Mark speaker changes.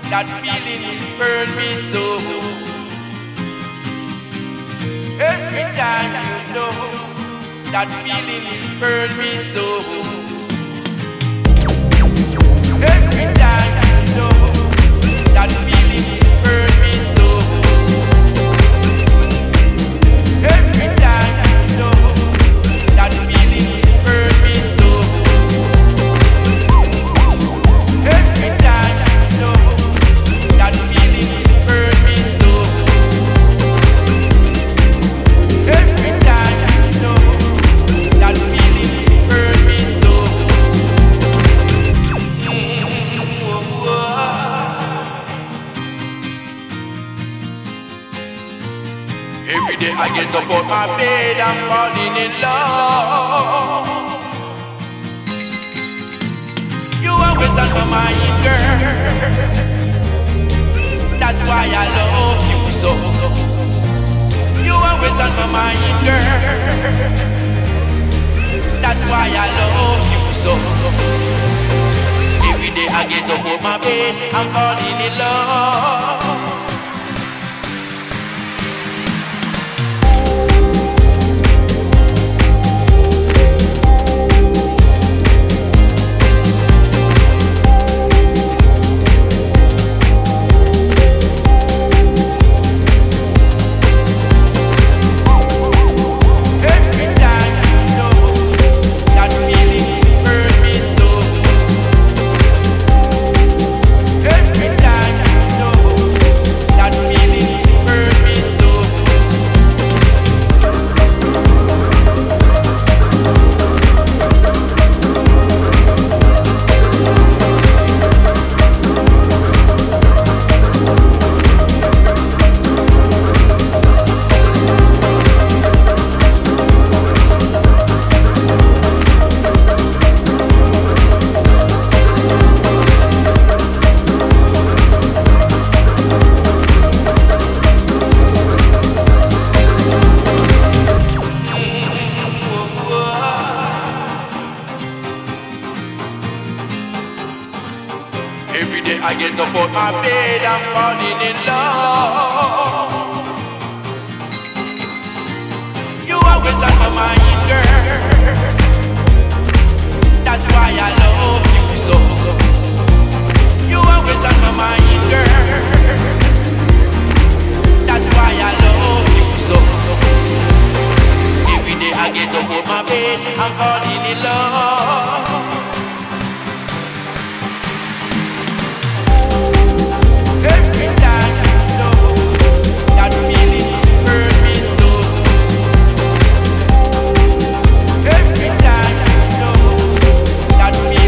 Speaker 1: That feeling burn me so. Every time you know, that feeling burn me so. Every time you know, that feeling burn me so. Every time you know, that feeling burn me so. Every time you know, that feeling burn me so. Every time you know, that feeling burn me so. Every day I get up out my bed, I'm falling in love. You always on my mind, girl. That's why I love you so. You always on my mind, girl. That's why I love you so. Every day I get up out my bed, I'm falling in love. Every day I get up out my bed, I'm falling in love. You always on my mind, girl. That's why I love you so. You always on my mind, girl. That's why I love you so. Every day I get up out my bed, I'm falling in love. Every time you know, that feeling burn me so. Every time you know, that feeling